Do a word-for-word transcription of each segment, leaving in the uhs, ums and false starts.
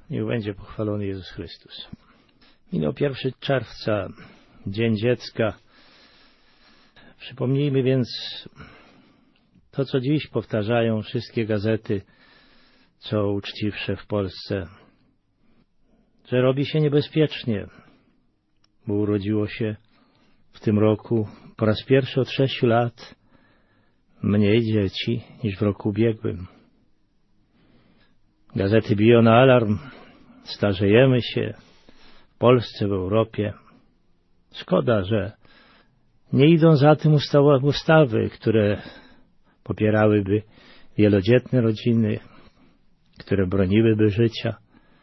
Niech będzie pochwalony Jezus Chrystus. Minął pierwszego czerwca, Dzień Dziecka. Przypomnijmy więc to, co dziś powtarzają wszystkie gazety, co uczciwsze w Polsce, że robi się niebezpiecznie, bo urodziło się w tym roku po raz pierwszy od sześciu lat mniej dzieci niż w roku ubiegłym. Gazety biją na alarm, starzejemy się w Polsce, w Europie. Szkoda, że nie idą za tym ustawy, które popierałyby wielodzietne rodziny, które broniłyby życia.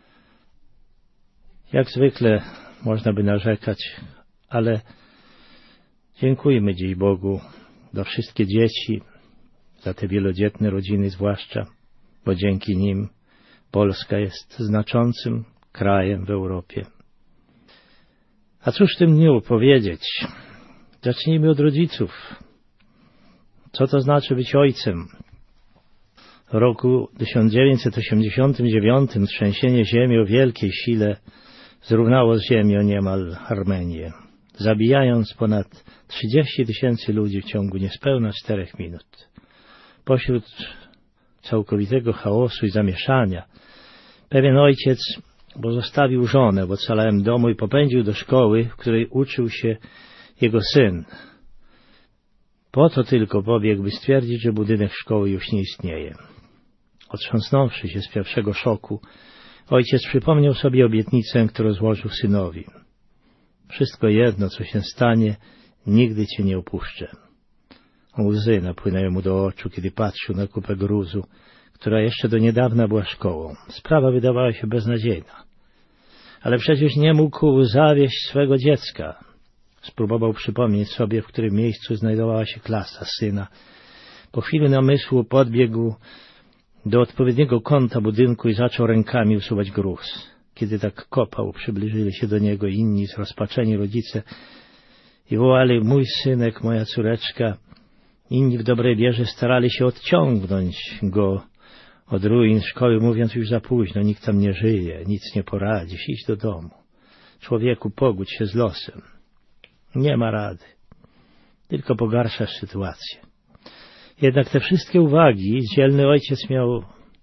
Jak zwykle można by narzekać, ale dziękujmy dziś Bogu za wszystkie dzieci, za te wielodzietne rodziny zwłaszcza, bo dzięki nim Polska jest znaczącym krajem w Europie. A cóż w tym dniu powiedzieć? Zacznijmy od rodziców. Co to znaczy być ojcem? W roku tysiąc dziewięćset osiemdziesiątym dziewiątym trzęsienie ziemi o wielkiej sile zrównało z ziemią niemal Armenię, zabijając ponad trzydzieści tysięcy ludzi w ciągu niespełna czterech minut. Pośród całkowitego chaosu i zamieszania pewien ojciec pozostawił żonę w ocalałym domu i popędził do szkoły, w której uczył się jego syn. Po to tylko pobiegł, by stwierdzić, że budynek szkoły już nie istnieje. Otrząsnąwszy się z pierwszego szoku, ojciec przypomniał sobie obietnicę, którą złożył synowi. Wszystko jedno, co się stanie, nigdy cię nie opuszczę. Łzy napłynęły mu do oczu, kiedy patrzył na kupę gruzu, która jeszcze do niedawna była szkołą. Sprawa wydawała się beznadziejna. Ale przecież nie mógł zawieść swego dziecka. Spróbował przypomnieć sobie, w którym miejscu znajdowała się klasa syna. Po chwili namysłu podbiegł do odpowiedniego kąta budynku i zaczął rękami usuwać gruz. Kiedy tak kopał, przybliżyli się do niego inni zrozpaczeni rodzice i wołali: mój synek, moja córeczka. Inni w dobrej wierze starali się odciągnąć go od ruin szkoły, mówiąc: już za późno, nikt tam nie żyje, nic nie poradzisz, idź do domu. Człowieku, pogódź się z losem. Nie ma rady. Tylko pogarszasz sytuację. Jednak te wszystkie uwagi dzielny ojciec miał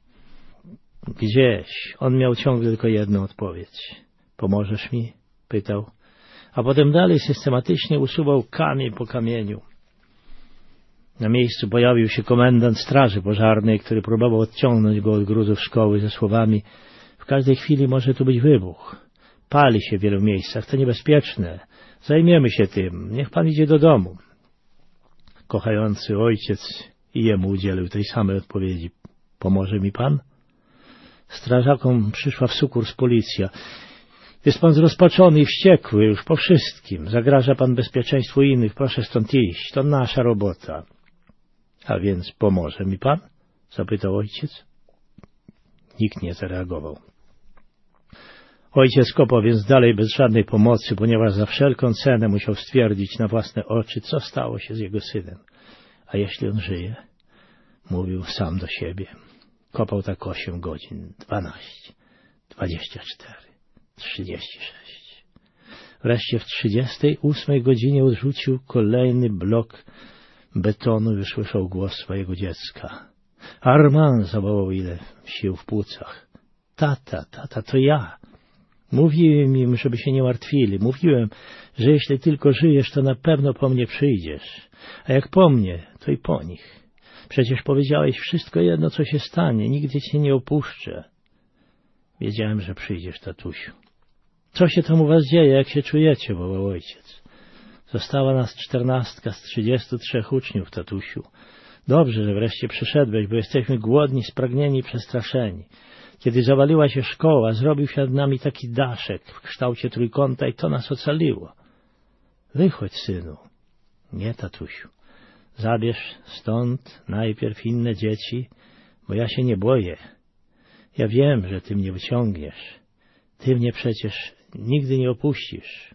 gdzieś. On miał ciągle tylko jedną odpowiedź. Pomożesz mi? Pytał. A potem dalej systematycznie usuwał kamień po kamieniu. Na miejscu pojawił się komendant straży pożarnej, który próbował odciągnąć go od gruzów szkoły ze słowami: w każdej chwili może tu być wybuch. Pali się w wielu miejscach, to niebezpieczne. Zajmiemy się tym. Niech pan idzie do domu. Kochający ojciec i jemu udzielił tej samej odpowiedzi. Pomoże mi pan? Strażakom przyszła w sukurs policja. Jest pan zrozpaczony i wściekły już po wszystkim. Zagraża pan bezpieczeństwu innych. Proszę stąd iść. To nasza robota. A więc pomoże mi pan? Zapytał ojciec. Nikt nie zareagował. Ojciec kopał więc dalej bez żadnej pomocy, ponieważ za wszelką cenę musiał stwierdzić na własne oczy, co stało się z jego synem. A jeśli on żyje? Mówił sam do siebie. Kopał tak osiem godzin, dwanaście, dwadzieścia cztery, trzydzieści sześć. Wreszcie w trzydziestej ósmej godzinie odrzucił kolejny blok betonu i usłyszał głos swojego dziecka. Armand, zawołał, ile sił w płucach. Tata, tata, to ja. Mówiłem im, żeby się nie martwili. Mówiłem, że jeśli tylko żyjesz, to na pewno po mnie przyjdziesz. A jak po mnie, to i po nich. Przecież powiedziałeś, wszystko jedno, co się stanie. Nigdy cię nie opuszczę. Wiedziałem, że przyjdziesz, tatusiu. Co się tam u was dzieje, jak się czujecie? Wołał ojciec. Została nas czternastka z trzydziestu trzech uczniów, tatusiu. Dobrze, że wreszcie przyszedłeś, bo jesteśmy głodni, spragnieni i przestraszeni. Kiedy zawaliła się szkoła, zrobił się nad nami taki daszek w kształcie trójkąta i to nas ocaliło. Wychodź, synu. Nie, tatusiu. Zabierz stąd najpierw inne dzieci, bo ja się nie boję. Ja wiem, że ty mnie wyciągniesz. Ty mnie przecież nigdy nie opuścisz.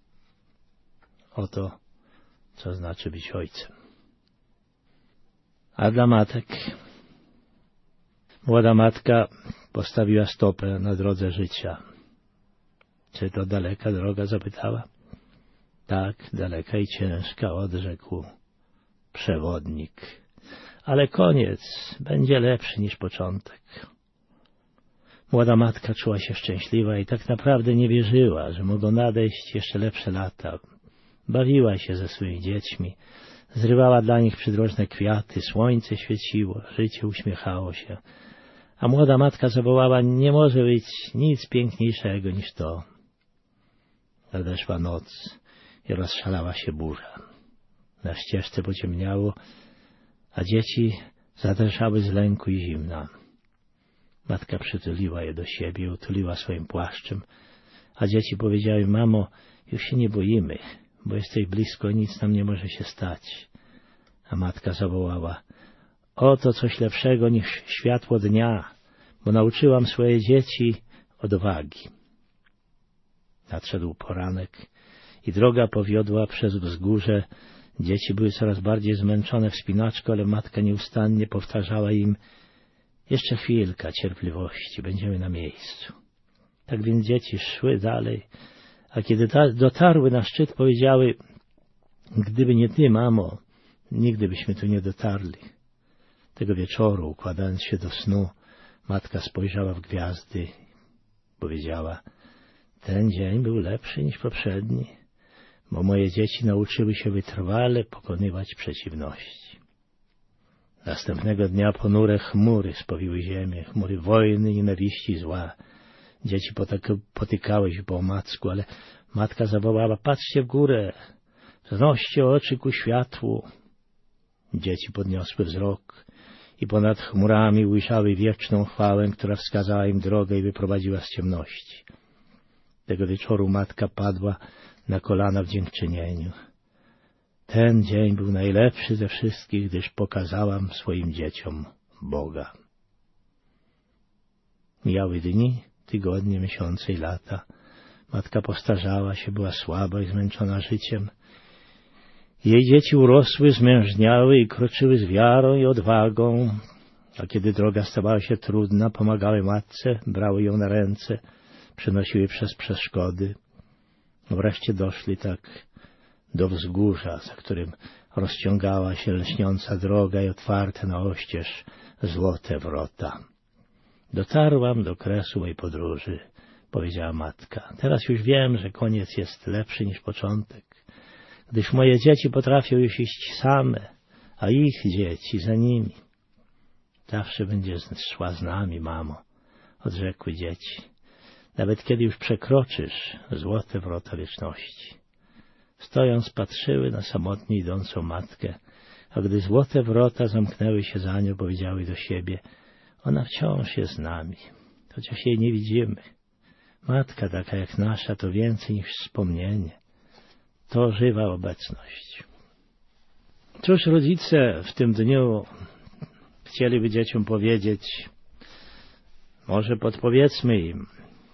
Oto, co znaczy być ojcem. A dla matek? Młoda matka postawiła stopę na drodze życia. Czy to daleka droga? Zapytała. Tak, daleka i ciężka, odrzekł przewodnik. Ale koniec będzie lepszy niż początek. Młoda matka czuła się szczęśliwa i tak naprawdę nie wierzyła, że mogą nadejść jeszcze lepsze lata. Bawiła się ze swoimi dziećmi, zrywała dla nich przydrożne kwiaty, słońce świeciło, życie uśmiechało się. A młoda matka zawołała, nie może być nic piękniejszego niż to. Nadeszła noc i rozszalała się burza. Na ścieżce pociemniało, a dzieci zadrżały z lęku i zimna. Matka przytuliła je do siebie, utuliła swoim płaszczem, a dzieci powiedziały, mamo, już się nie boimy, bo jesteś blisko, nic nam nie może się stać. A matka zawołała, oto coś lepszego niż światło dnia, bo nauczyłam swoje dzieci odwagi. Nadszedł poranek i droga powiodła przez wzgórze. Dzieci były coraz bardziej zmęczone wspinaczką, ale matka nieustannie powtarzała im, jeszcze chwilka cierpliwości, będziemy na miejscu. Tak więc dzieci szły dalej, a kiedy dotarły na szczyt, powiedziały, gdyby nie ty, mamo, nigdy byśmy tu nie dotarli. Tego wieczoru, układając się do snu, matka spojrzała w gwiazdy, powiedziała, ten dzień był lepszy niż poprzedni, bo moje dzieci nauczyły się wytrwale pokonywać przeciwności. Następnego dnia ponure chmury spowiły ziemię, chmury wojny, nienawiści i zła. Dzieci potykały się po omacku, ale matka zawołała, patrzcie w górę, wznoście oczy ku światłu. Dzieci podniosły wzrok i ponad chmurami ujrzały wieczną chwałę, która wskazała im drogę i wyprowadziła z ciemności. Tego wieczoru matka padła na kolana w dziękczynieniu. Ten dzień był najlepszy ze wszystkich, gdyż pokazałam swoim dzieciom Boga. Mijały dni, tygodnie, miesiące i lata. Matka postarzała się, była słaba i zmęczona życiem. Jej dzieci urosły, zmężniały i kroczyły z wiarą i odwagą, a kiedy droga stawała się trudna, pomagały matce, brały ją na ręce, przenosiły przez przeszkody. Wreszcie doszli tak do wzgórza, za którym rozciągała się lśniąca droga i otwarte na oścież złote wrota. Dotarłam do kresu mojej podróży, powiedziała matka. Teraz już wiem, że koniec jest lepszy niż początek, gdyż moje dzieci potrafią już iść same, a ich dzieci za nimi. Zawsze będziesz szła z nami, mamo, odrzekły dzieci, nawet kiedy już przekroczysz złote wrota wieczności. Stojąc patrzyły na samotnie idącą matkę, a gdy złote wrota zamknęły się za nią, powiedziały do siebie, ona wciąż jest z nami, chociaż jej nie widzimy. Matka taka jak nasza to więcej niż wspomnienie, to żywa obecność. Cóż rodzice w tym dniu chcieliby dzieciom powiedzieć? Może podpowiedzmy im,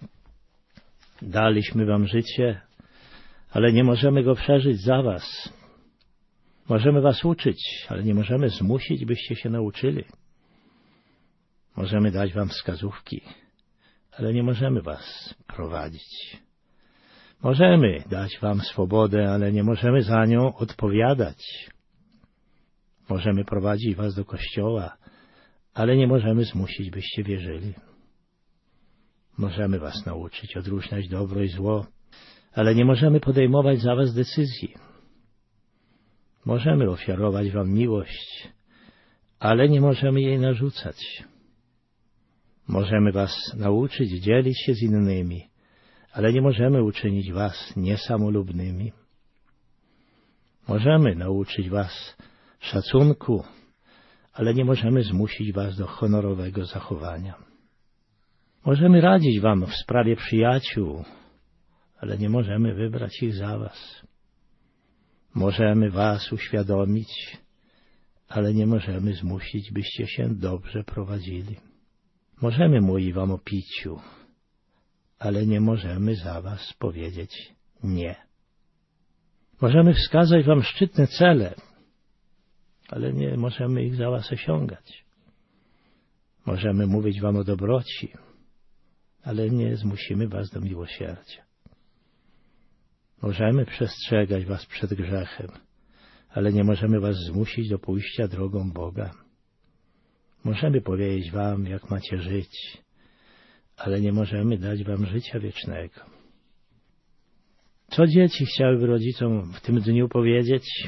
daliśmy wam życie, ale nie możemy go przeżyć za was. Możemy was uczyć, ale nie możemy zmusić, byście się nauczyli. Możemy dać wam wskazówki, ale nie możemy was prowadzić. Możemy dać wam swobodę, ale nie możemy za nią odpowiadać. Możemy prowadzić was do kościoła, ale nie możemy zmusić, byście wierzyli. Możemy was nauczyć odróżniać dobro i zło, ale nie możemy podejmować za was decyzji. Możemy ofiarować wam miłość, ale nie możemy jej narzucać. Możemy was nauczyć dzielić się z innymi, ale nie możemy uczynić was niesamolubnymi. Możemy nauczyć was szacunku, ale nie możemy zmusić was do honorowego zachowania. Możemy radzić wam w sprawie przyjaciół, ale nie możemy wybrać ich za was. Możemy was uświadomić, ale nie możemy zmusić, byście się dobrze prowadzili. Możemy mówić wam o piciu, ale nie możemy za was powiedzieć nie. Możemy wskazać wam szczytne cele, ale nie możemy ich za was osiągać. Możemy mówić wam o dobroci, ale nie zmusimy was do miłosierdzia. Możemy przestrzegać was przed grzechem, ale nie możemy was zmusić do pójścia drogą Boga. Możemy powiedzieć wam, jak macie żyć, ale nie możemy dać wam życia wiecznego. Co dzieci chciałyby rodzicom w tym dniu powiedzieć?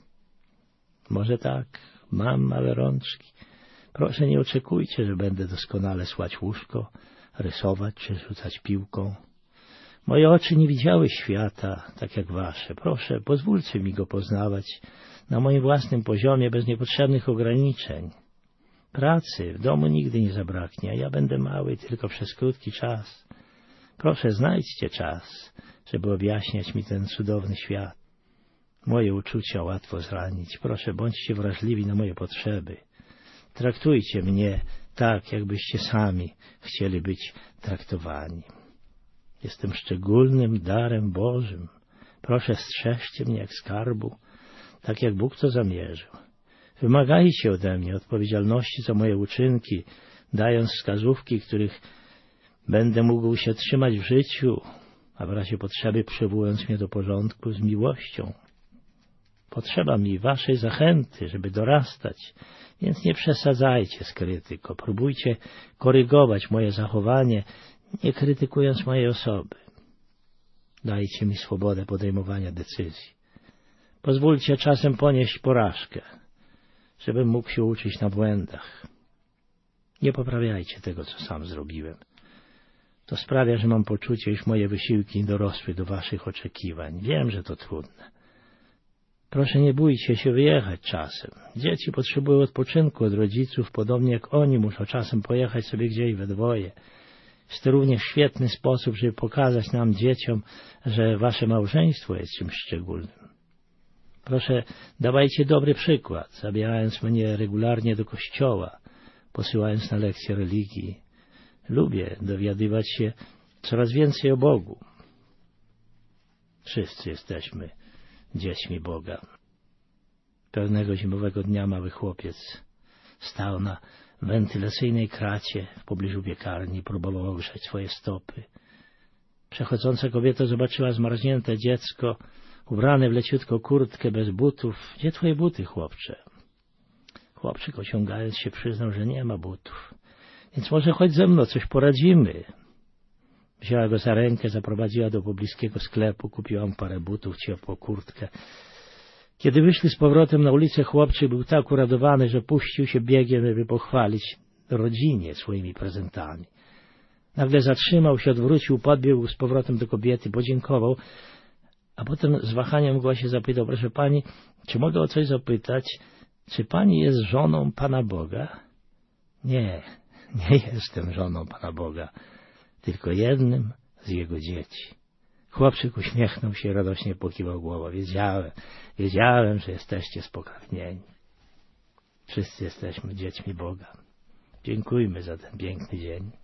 Może tak, mam małe rączki. Proszę, nie oczekujcie, że będę doskonale słać łóżko, rysować czy rzucać piłką. Moje oczy nie widziały świata, tak jak wasze. Proszę, pozwólcie mi go poznawać na moim własnym poziomie, bez niepotrzebnych ograniczeń. Pracy w domu nigdy nie zabraknie, a ja będę mały tylko przez krótki czas. Proszę, znajdźcie czas, żeby objaśniać mi ten cudowny świat. Moje uczucia łatwo zranić. Proszę, bądźcie wrażliwi na moje potrzeby. Traktujcie mnie tak, jakbyście sami chcieli być traktowani. Jestem szczególnym darem Bożym. Proszę, strzeżcie mnie jak skarbu, tak jak Bóg to zamierzył. Wymagajcie ode mnie odpowiedzialności za moje uczynki, dając wskazówki, których będę mógł się trzymać w życiu, a w razie potrzeby przywołując mnie do porządku z miłością. Potrzeba mi waszej zachęty, żeby dorastać, więc nie przesadzajcie z krytyką. Próbujcie korygować moje zachowanie, nie krytykując mojej osoby. Dajcie mi swobodę podejmowania decyzji. Pozwólcie czasem ponieść porażkę, żebym mógł się uczyć na błędach. Nie poprawiajcie tego, co sam zrobiłem. To sprawia, że mam poczucie, iż moje wysiłki dorosły do waszych oczekiwań. Wiem, że to trudne. Proszę, nie bójcie się wyjechać czasem. Dzieci potrzebują odpoczynku od rodziców, podobnie jak oni muszą czasem pojechać sobie gdzieś we dwoje. Jest to również świetny sposób, żeby pokazać nam, dzieciom, że wasze małżeństwo jest czymś szczególnym. Proszę, dawajcie dobry przykład, zabierając mnie regularnie do kościoła, posyłając na lekcje religii. Lubię dowiadywać się coraz więcej o Bogu. Wszyscy jesteśmy dziećmi Boga. Pewnego zimowego dnia mały chłopiec stał na wentylacyjnej kracie w pobliżu piekarni i próbował ogrzać swoje stopy. Przechodząca kobieta zobaczyła zmarznięte dziecko, ubrane w leciutką kurtkę, bez butów. Gdzie twoje buty, chłopcze? Chłopczyk, ociągając się, przyznał, że nie ma butów. Więc może chodź ze mną, coś poradzimy. Wzięła go za rękę, zaprowadziła do pobliskiego sklepu, kupiła mu parę butów, ciepłą kurtkę. Kiedy wyszli z powrotem na ulicę, chłopczyk był tak uradowany, że puścił się biegiem, żeby pochwalić rodzinie swoimi prezentami. Nagle zatrzymał się, odwrócił, podbiegł z powrotem do kobiety, podziękował, a potem z wahaniem w głosie zapytał: proszę pani, czy mogę o coś zapytać? Czy pani jest żoną Pana Boga? Nie, nie jestem żoną Pana Boga, tylko jednym z Jego dzieci. Chłopczyk uśmiechnął się i radośnie pokiwał głową. Wiedziałem, wiedziałem, że jesteście spokrewnieni. Wszyscy jesteśmy dziećmi Boga. Dziękujmy za ten piękny dzień.